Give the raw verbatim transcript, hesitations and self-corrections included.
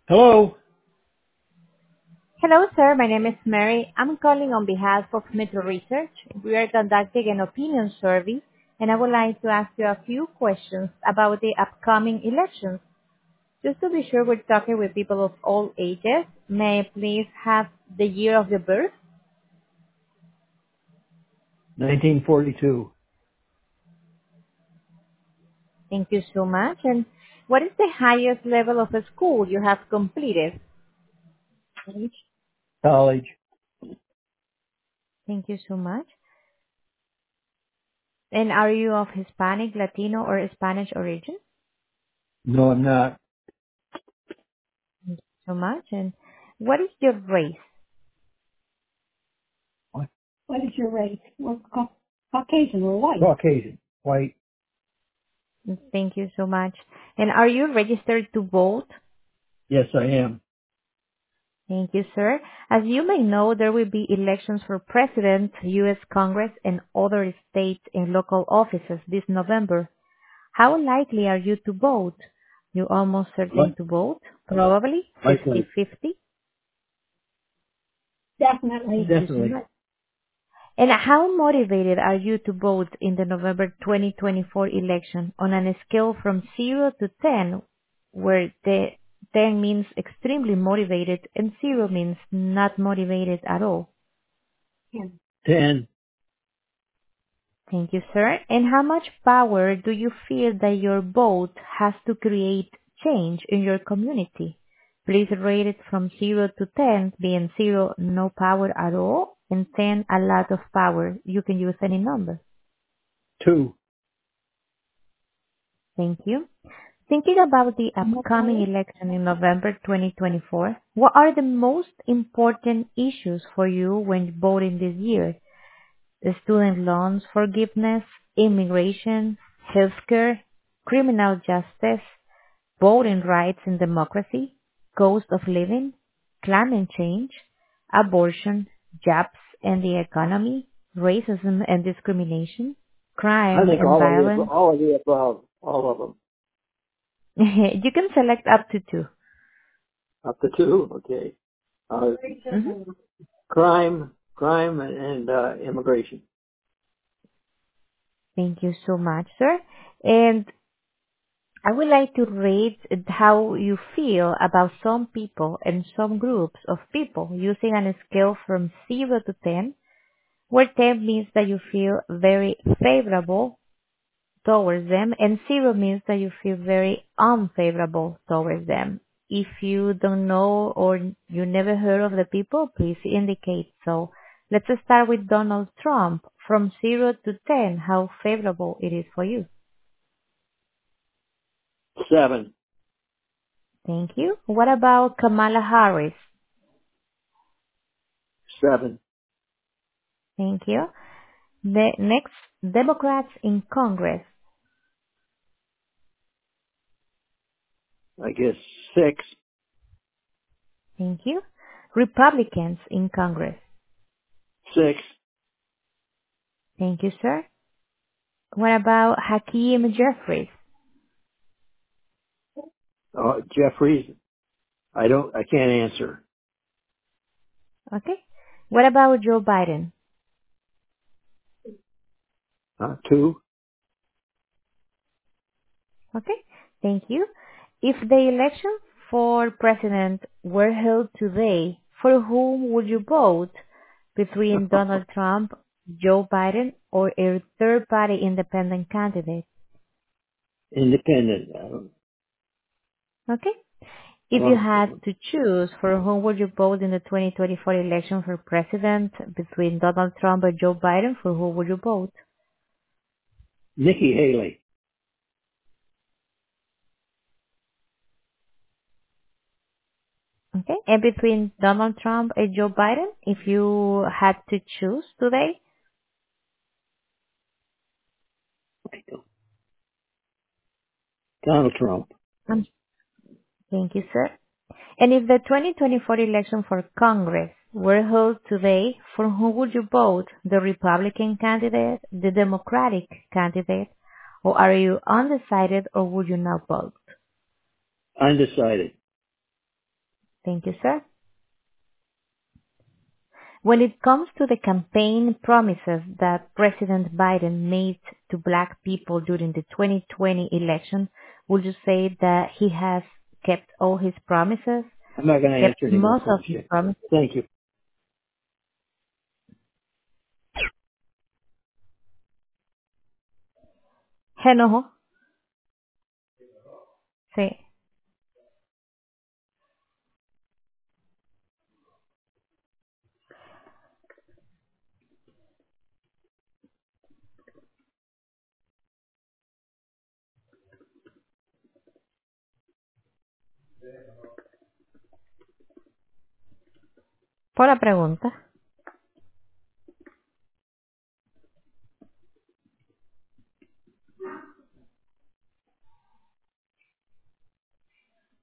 Hello. Hello, sir. My name is Mary. I'm calling on behalf of Metro Research. We are conducting an opinion survey, and I would like to ask you a few questions about the upcoming elections. Just to be sure we're talking with people of all ages, may I please have the year of your birth? nineteen forty-two. Thank you so much. And what is the highest level of a school you have completed? College. Thank you so much. And are you of Hispanic, Latino, or Spanish origin? No, I'm not. Thank you so much. And what is your race? What? What is your race? We're ca- Caucasian. We're white. Caucasian. White. Thank you so much. And are you registered to vote? Yes, I am. Thank you, sir. As you may know, there will be elections for president, U S Congress, and other state and local offices this November. How likely are you to vote? You almost certain What? to vote? Probably Likely. fifty-fifty. Definitely. Thank you so Definitely. much. And how motivated are you to vote in the November twenty twenty-four election on a scale from zero to ten, where the ten means extremely motivated and zero means not motivated at all? Ten. Ten. Thank you, sir. And how much power do you feel that your vote has to create change in your community? Please rate it from zero to ten, being zero, no power at all, and ten, a lot of power. You can use any number. Two. Thank you. Thinking about the upcoming election in November twenty twenty-four, what are the most important issues for you when voting this year? The student loans forgiveness, immigration, healthcare, criminal justice, voting rights and democracy, cost of living, climate change, abortion, jobs and the economy, racism and discrimination, I crime think and all of the violence. all of the above. All of them. You can select up to two. Up to two. Okay. Uh, Mhm. crime, crime, and, and uh, immigration. Thank you so much, sir. And I would like to rate how you feel about some people and some groups of people using a scale from zero to ten, where ten means that you feel very favorable towards them and zero means that you feel very unfavorable towards them. If you don't know or you never heard of the people, please indicate so. Let's start with Donald Trump. From zero to ten, how favorable it is for you. Seven. Thank you. What about Kamala Harris? Seven. Thank you. The next, Democrats in Congress. I guess six. Thank you. Republicans in Congress. Six. Thank you, sir. What about Hakeem Jeffries? Uh, Jeffries. I don't. I can't answer. Okay. What about Joe Biden? Uh, two. Okay. Thank you. If the election for president were held today, for whom would you vote between Donald Trump, Joe Biden, or a third-party independent candidate? Independent. Uh, Okay. If you well, had to choose, for whom would you vote in the twenty twenty-four election for president between Donald Trump or Joe Biden? For who would you vote? Nikki Haley. Okay. And between Donald Trump and Joe Biden, if you had to choose today? Donald Trump. Um, Thank you, sir. And if the twenty twenty-four election for Congress were held today, for who would you vote? The Republican candidate, the Democratic candidate, or are you undecided or would you not vote? Undecided. Thank you, sir. When it comes to the campaign promises that President Biden made to black people during the twenty twenty election, would you say that he has kept all his promises? I'm not going to Kept answer any more most of his questions. promises? Thank you. ¿Se enojó? Sí. Por la pregunta.